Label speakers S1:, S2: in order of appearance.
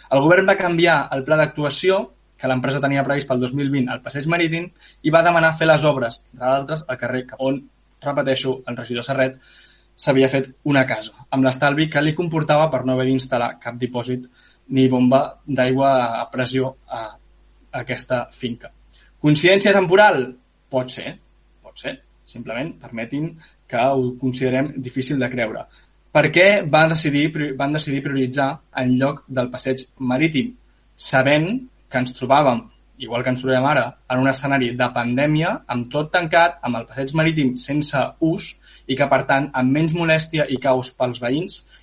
S1: El govern va canviar el pla d'actuació que l'empresa tenia previst pel 2020 al passeig marítim i va demanar fer les obres, entre d'altres, al carrer on, repeteixo, el regidor Serret s'havia fet una casa, amb l'estalvi que li comportava per no haver d'instal·lar cap dipòsit ni bomba d'aigua a pressió a aquesta finca. Coincidència temporal? Pot ser. Simplement permetin que ho considerem difícil de creure. Per què van decidir prioritzar en lloc del passeig marítim? Sabent que ens trobàvem, igual que ens trobem ara, en un escenari de pandèmia, amb tot tancat, amb el passeig marítim sense ús i que, per tant, amb menys molèstia i caos pels veïns